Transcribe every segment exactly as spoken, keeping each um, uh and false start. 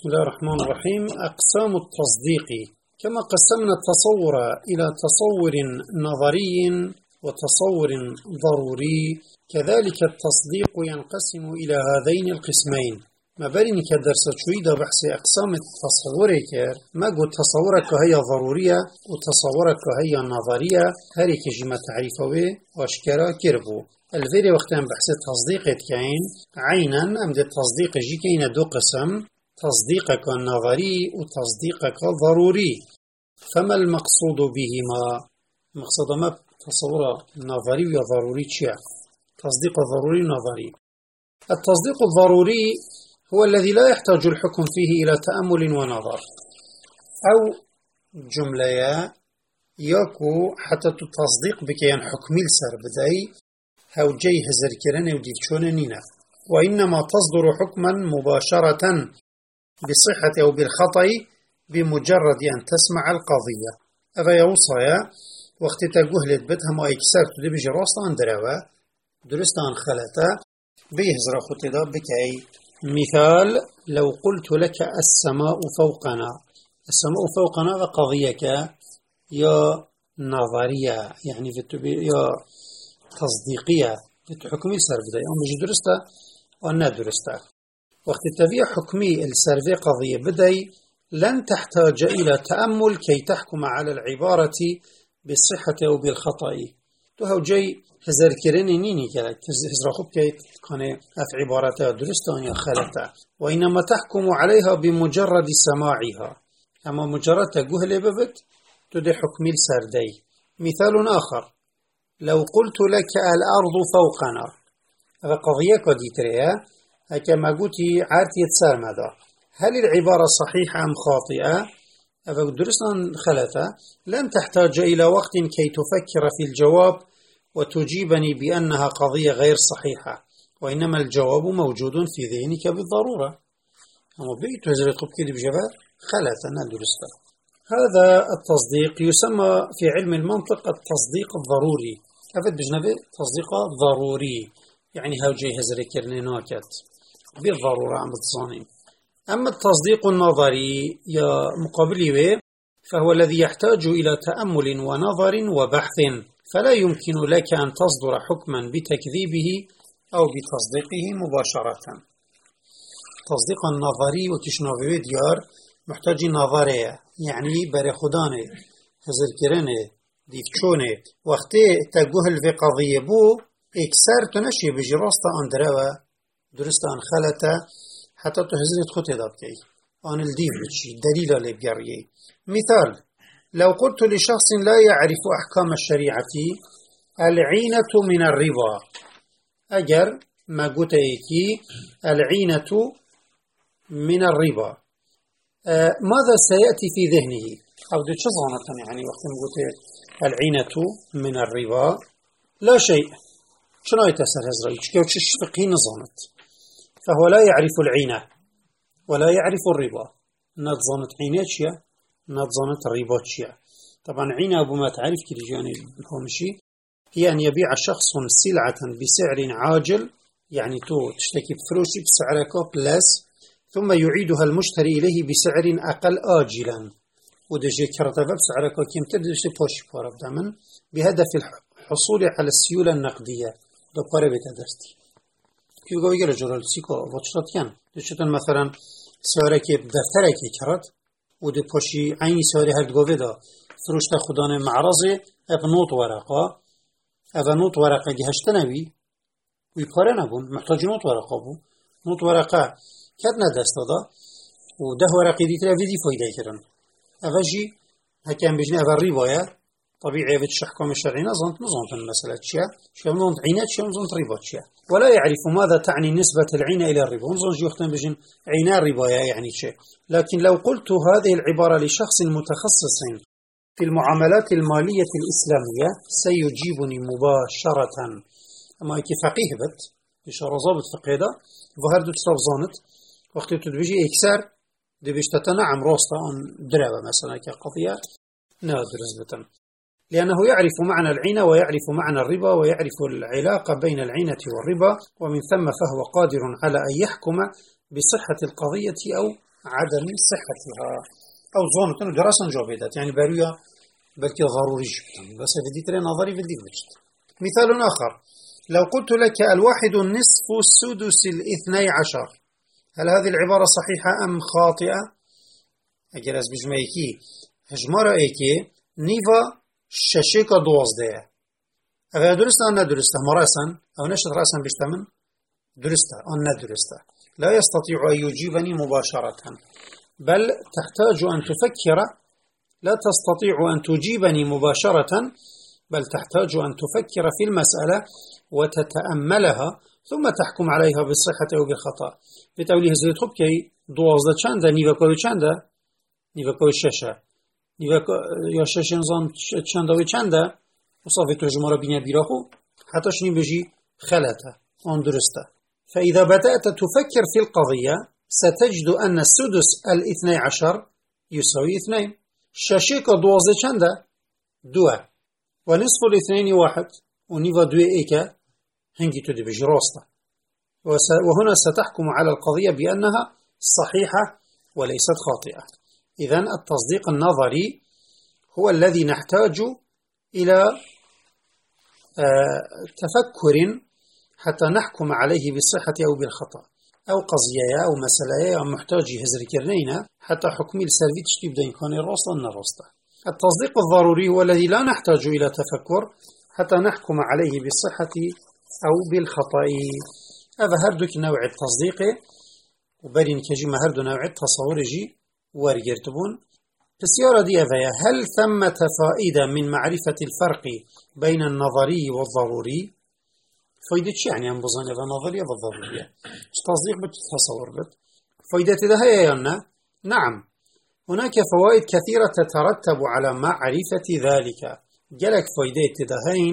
بسم الله الرحمن الرحيم. أقسام التصديق: كما قسمنا التصور إلى تصور نظري وتصور ضروري، كذلك التصديق ينقسم إلى هذين القسمين. ما بيني كدرس شوي ده بحث أقسام التصور كر ما قلت تصورك هي ضرورية وتصورك هي نظرية، هريك جمع تعريفه واشكرا كربو الفيديو وقتاً بحث التصديق كاين عيناً أمد التصديق جي كاين دو قسم: تصديقك النظري وتصديقك الضروري. فما المقصود بهما؟ مقصود ما تصور نظري وضروري شيء. تصديق الضروري نظري. التصديق الضروري هو الذي لا يحتاج الحكم فيه إلى تأمل ونظر، أو جملة يكو حتى التصديق بكيان حكمي السر بدأي هاو جي هزر كرن وديتشون نينا، وإنما تصدر حكما مباشرة بالصحة أو بالخطأ بمجرد أن تسمع القضية. هذا يوصي وقت تقوه لتبتها ما يكسر تدي بجي راستا عن دروا درستا عن خلطة بيهزر خطدا بكي. مثال: لو قلت لك السماء فوقنا. السماء فوقنا قضية يا نظرية يعني يا تصديقية حكمي سرفدي أم بجي درستا وأنا درستا. وقت التبيع حكمي السرفي قضية بدأي لن تحتاج إلى تأمل كي تحكم على العبارة بالصحة أو بالخطأ. تهو جاي هزار كريني نيني كذلك هزر خب كي كان أف عبارتها درستان يا خلطة، وإنما تحكم عليها بمجرد سماعها. أما مجرد تقوه لببت تدي حكمي السردي. مثال آخر: لو قلت لك الأرض فوقنا. هذا قضية قديتريا كما قلت عارتي تسار ماذا؟ هل العبارة صحيحة أم خاطئة؟ هذا درسنا خلطة. لن تحتاج إلى وقت كي تفكر في الجواب وتجيبني بأنها قضية غير صحيحة، وإنما الجواب موجود في ذهنك بالضرورة. أما بيت وزر قبكي بجواب خلطة ندرسته. هذا التصديق يسمى في علم المنطق التصديق الضروري. هذا بجنبه تصديق ضروري يعني هاو جي هزر كرني ناكت بالضرورة عم بتصاني. أما التصديق النظري يا مقابله فهو الذي يحتاج إلى تأمل ونظر وبحث، فلا يمكن لك أن تصدر حكما بتكذيبه أو بتصديقه مباشرة. تصديق النظري وكشنافي ديار محتاج نظرية يعني برخدانه هزر كرنه ديفشونه. وقتی تقوه في قضية بو اكسر تنشي بجي راستا اندروا درستا ان خلطة حتى تهزرت خطي دابكي ان الديف بتشي دليل لبقريه. مثال: لو قلت لشخص لا يعرف أحكام الشريعة العينة من الربا. أجر ما قلت ايكي العينة من الربا، آه ماذا سيأتي في ذهنه؟ أو دي شظانة يعني وقت ما قلت العينة من الربا لا شيء. شنو يتسر هزرائي كيوتش فقهي نظامت، فهو لا يعرف العينة ولا يعرف الربا. نظامت عيناتشيا نظامت الرباتشيا. طبعا عينة أبو ما تعرف كده يعني هومشي هي أن يبيع شخص سلعة بسعر عاجل، يعني تو تشتكي بفلوسي بسعرك بلس، ثم يعيدها المشتري إليه بسعر أقل آجلا، ودجي كرتبة بسعرك كم تدرسي بوشي بارب دامن بهدف الحصول على السيولة النقدية. دو باره بتدرستي كيف قوي يجرى جرال سيكو واتشتاتيان دشتن مثلا سعره که دفتره که کرد و دو پاشی عینی سعره هر دگوه دا فروشت خودان معرضه اف نوت ورقه اف نوت ورقه گهشته نبی وی پاره نبون محتاج نوت ورقه بون نوت ورقه کد ندست دادا و ده ورقه دیتر اویدی فایده کرن اف جی هکم بجنه اف ریبایه طبيعي في الحكم الشرعي نظنت نظنت المسألة شيء شو نظنت عينات شو نظنت ربا شيء، ولا يعرف ماذا تعني نسبة العينة إلى الربا. نظن يختم بجن عينا الربا يعني شيء. لكن لو قلت هذه العبارة لشخص متخصص في المعاملات المالية الإسلامية سيجيبني مباشرة. أما كي فقيه بت إشارة ضابط فقيه ده ظهر دو تصاب زانت وقت تدبيجي إكسار دبيش تتنعم راستا عن درابة مثلا كقضية نادر نسبة، لأنه يعرف معنى العينة ويعرف معنى الربا ويعرف العلاقة بين العينة والربا، ومن ثم فهو قادر على أن يحكم بصحة القضية أو عدم صحتها أو ظنة دراسة جابدت يعني بريا بلكي ضروري جدا بس بدي ترى نظري بدي بجد. مثال آخر لو قلت لك الواحد نصف السدس الاثني عشر هل هذه العبارة صحيحة أم خاطئة؟ أجل أز بجمعيكي هجمارة إيكي نيفا ششيكا دوازده أغا درسته أو ندرسته مراسا أو نشط رأسا بجتمن درسته أو ندرسته لا يستطيع أن يجيبني مباشرة بل تحتاج أن تفكر لا تستطيع أن تجيبني مباشرة بل تحتاج أن تفكر في المسألة وتتأملها ثم تحكم عليها بالصحة أو بالخطأ. بتقولي هزيت خب كي دوازده چنده نيفا كوي چنده نيفا كوي ششه نيفا يا ششه نظام چنده و چنده وصافي تجمع بنا بيراخو حتى شني بيجي خلته أن درسته. فإذا بدأت تفكر في القضية ستجد أن السدس الاثني عشر يساوي اثنين شاشيك دوازده چنده دوه ونصف الاثنين واحد ونيفا دوه ايكا هنجي تدي بيجي راسته وهنا ستحكم على القضية بأنها صحيحة وليست خاطئة. إذن التصديق النظري هو الذي نحتاج إلى تفكر حتى نحكم عليه بالصحة أو بالخطأ أو قضية أو مسألة أو محتاج هزر كرنينا حتى حكمي السلبي تشتيب دين كان الراسة أن الراسة. التصديق الضروري هو الذي لا نحتاج إلى تفكر حتى نحكم عليه بالصحة أو بالخطأ. هذا هردك نوع التصديق وبرين كجي ما هردو نوع التصور جي وارجرتبون. السيارة دي أذايا هل ثمة فائدة من معرفة الفرق بين النظري والضروري؟ فائدة شي يعني أن بظن هذا نظرية والضرورية تصديق بالتصور بت فائدة ده هي يعني نعم هناك فوائد كثيرة تترتب على معرفة ذلك جلك فائدة تدهين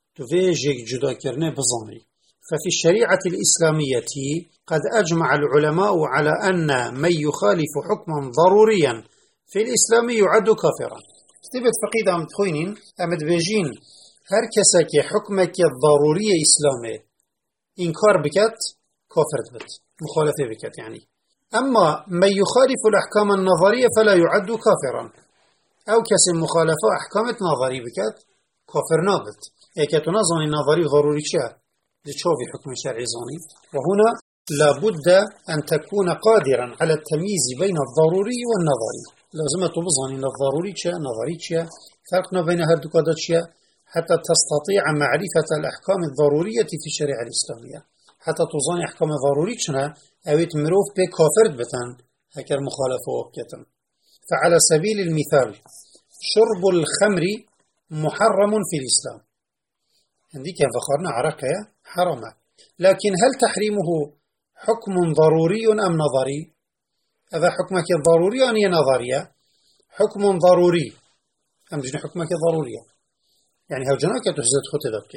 تفيجك جدا كرنه بظني. ففي الشريعة الإسلامية قد أجمع العلماء على أن من يخالف حكما ضروريا في الإسلام يعد كافرا. تبت فقيدة أمد خوينين أمد بيجين هر كسك حكمك الضرورية إسلامي إنكار بكت كافر بت مخالفة بكت يعني. أما من يخالف الأحكام النظرية فلا يعد كافرا أو كسي مخالفة أحكام نظري بكت كافر نابت إيكا تنظن النظري ضروري شيء لتشوفي حكم شرعي زاني. وهنا لابد أن تكون قادرا على التمييز بين الضروري والنظري. لازم تبظن إن الضروري شيء نظري شيء فرقنا بين هذا كذا شيء حتى تستطيع معرفة الأحكام الضرورية في الشريعة الإسلامية. حتى تظن أحكام ضروري شنا أويت مروف بكافرت بتن هكذا مخالفة وبكتن. فعلى سبيل المثال شرب الخمر محرم في الإسلام عندي كيف فخرنا عرقة حرمة لكن هل تحريمه حكم ضروري أم نظري؟ هذا حكمك ضروري أم نظرية؟ حكم ضروري أم جن حكمك ضرورية يعني هو جناك تحزد خطبك.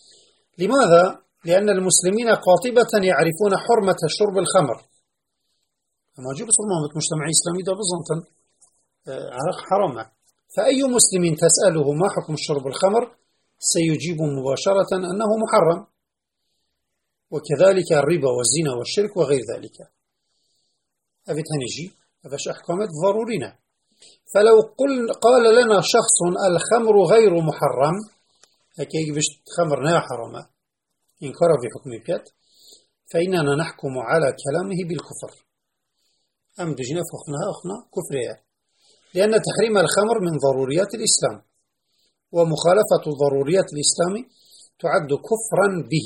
لماذا؟ لأن المسلمين قاطبة يعرفون حرمة شرب الخمر. أما جيب صلمات مجتمع إسلامي ده بزنطن عرق حرمة. فأي مسلم تسأله ما حكم شرب الخمر سيجيب مباشرة أنه محرم وكذلك الربا والزنا والشرك وغير ذلك. أفت هنجي أفش أحكامات ضرورينا. فلو قل قال لنا شخص الخمر غير محرم هكي بش خمر لا حرمة إنكار في حكم بيت فإننا نحكم على كلامه بالكفر. أم دجنا فخناها أخنا كفرية لأن تحريم الخمر من ضروريات الإسلام ومخالفة ضروريات الإسلام تعد كفرا به.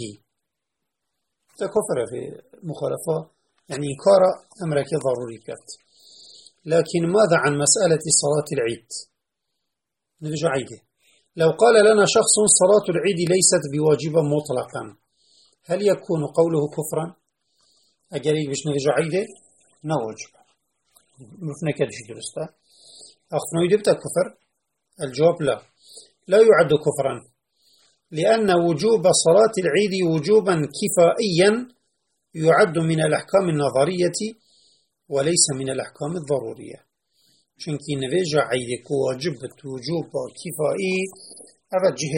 كفر في مخالفة يعني إنكار أمرك ضروري كات. لكن ماذا عن مسألة صلاة العيد؟ نرجع عيده. لو قال لنا شخص صلاة العيد ليست بواجبة مطلقا هل يكون قوله كفرا؟ أجري بش نرجع عيده نواجب مفنا كدش درسته أخفنا يدبت كفر. الجواب لا لا يعد كفرا لأن وجوب صلاة العيد وجوبا كفائيا يعد من الأحكام النظرية وليس من الأحكام الضرورية. چونكي نويجا عيدك واجب وجوب كفائي أرجه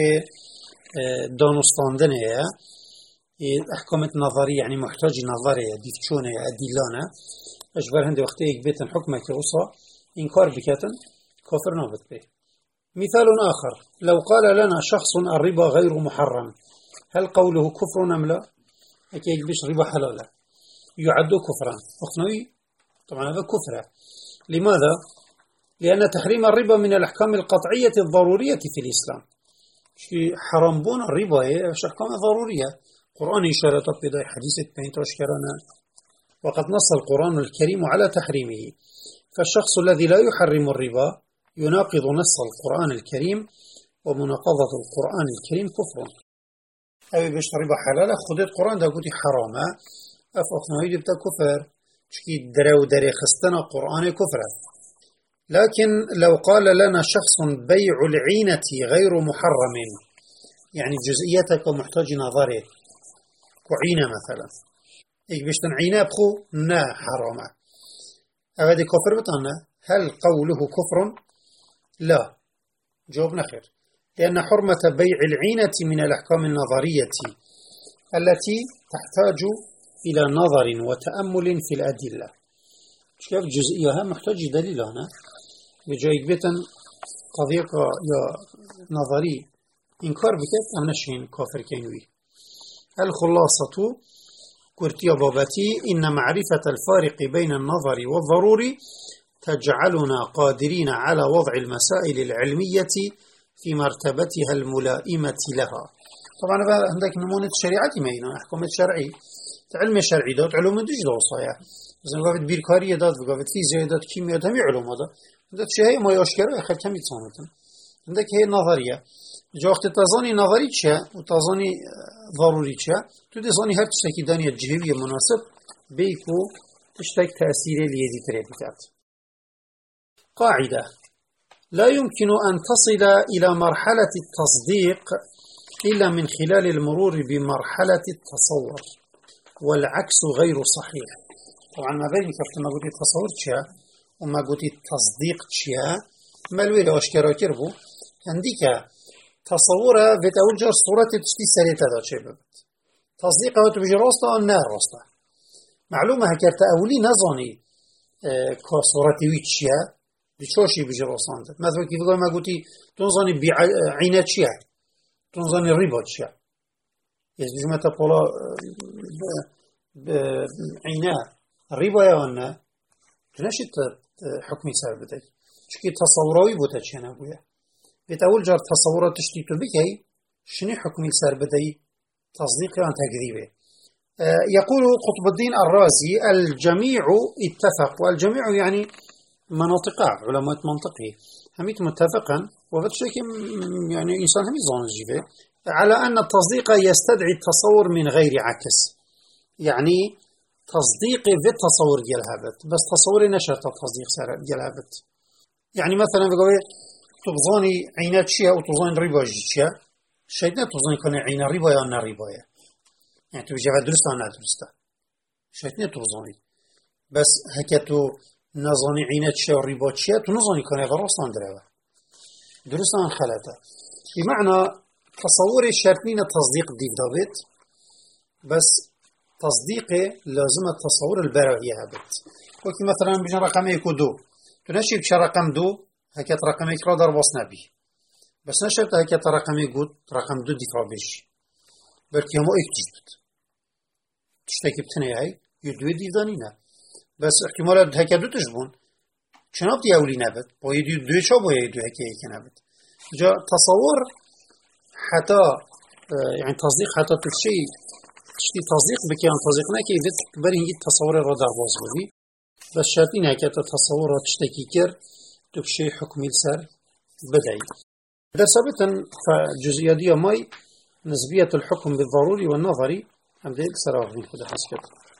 دانستاندنه أحكام النظرية يعني محتاج نظرية ديتشونه أدلانه أجبر هندي وقت إيك بيتن حكمك وصا إنكار بكاتن كفر نابت به. مثال آخر لو قال لنا شخص الربا غير محرم هل قوله كفر أم لا؟ أكيد بيش ربا حلالا يعد كفرا أخنوي طبعا هذا كفر. لماذا؟ لأن تحريم الربا من الأحكام القطعية الضرورية في الإسلام. حرام بون الربا هي أحكام ضرورية قرآن إشارة بضي حديث بين تشكرنا وقد نص القرآن الكريم على تحريمه. فالشخص الذي لا يحرم الربا يناقض نص القرآن الكريم ومناقضة القرآن الكريم كفر. أي باش ربا حلال خذ القرآن دا قلت حرامة أفقنا يجب كفر شكي درو دري خستنا قرآن كفر. لكن لو قال لنا شخص بيع العينة غير محرم يعني جزئيتك محتاج نظري وعينة مثلا إيك بيشتن عينة بخو نا حرامة هذا كفر بطانا. هل قوله كفر؟ لا جواب نخير لأن حرمة بيع العينة من الأحكام النظرية التي تحتاج إلى نظر وتأمل في الأدلة. كيف جزئيها محتاج دليل هنا بجايك بيتن قضية يا نظري إنكار بكيف أم نشين كافر كينوي. الخلاصة كرتيا بابتي إن معرفة الفارق بين النظر والضروري تجعلنا قادرين على وضع المسائل العلمية في مرتبتها الملائمة لها. طبعا عندك نمونة شريعة مينا أحكام الشرعي علم الشرعي دات علوم ديش دوصايا مثلا قابت بيركارية دات وقابت فيزياء دات كيمياء دات همي علوم هذا دات شيء ما يشكره أخر كم يتصامتن. عندك هي النظرية جا وقت تظاني نظري تشا وتظاني ضروري تشا تدظاني هر تشتكي دانية الجهوية مناسب بيكو تشتك تأثيري ليدي تريبكات. قاعدة لا يمكن أن تصل إلى مرحلة التصديق إلا من خلال المرور بمرحلة التصور والعكس غير صحيح. طبعا ما بين كفت ما قلت التصور تشا وما قلت التصديق تشا ما الويلة واشكرا كربو عندك تصورة بتقول جار صورة تشتي سريتها ذات شيء ببت تصديقها وتبجي راستا أو نار راستا معلومة هكذا أولي نظاني اه كصورة ويتشيا بشوشي بجي راستا مثلا كيف ما قلتي تنظاني بعينة تشيا تنظاني الربا تشيا إذا بجمع تقولا بعينة الربا يا وانا تنشت حكمي سار بدأي شكي تصوروي بوتا أبويا بتقول جار تصورات تشتيتو بكي شنو حكم السار بدأي تصديق عن تكذيبه. آه يقول قطب الدين الرازي الجميع اتفق والجميع يعني مناطق علماء منطقي هميت متفقا وبتشكي يعني إنسان همي ظن الجبه على أن التصديق يستدعي التصور من غير عكس يعني تصديق في التصور ديال هابت بس تصوري نشرت التصديق ديال هابت. يعني مثلا بقول تظني عينات شيء أو تظني ربا جيشة شيء تظني كان عين ربا يا نا ربا يعني تبي جاب درست أو نا درسته شيء تظني بس هكتو نظني عينات شيء وربا شيء تنظني كان غرس عن دروا درست عن خلاته بمعنى تصور الشرطين التصديق دي دابت بس تصديقه لازم التصور البرعي هابت. وكي مثلا بجن رقم يكو دو تنشي بش رقم دو هكذا رقم يكرا در باس نبي بس نشرت هكذا رقم يقول رقم دو ديكرا بيش بلكي همو اكتجبت تشتكي بتني هاي يدوي ديدانينا بس احتمالات هكذا دو تجبون شناب دي اولي نبت با يدو دوي شا با يدو هكذا هكذا نبت جا تصور حتى يعني تصديق حتى تشي تشتي تصديق بكي عن تصديق نكي إذا تكبر هنجي تصور الرضا باز بي بس شرطين هكذا تصور تشتكي كر تبشي حكم السر بدعي. إذا ثبتا فجزئية دي ماي نسبية الحكم بالضروري والنظري هم ديك سراغ من خد حسكت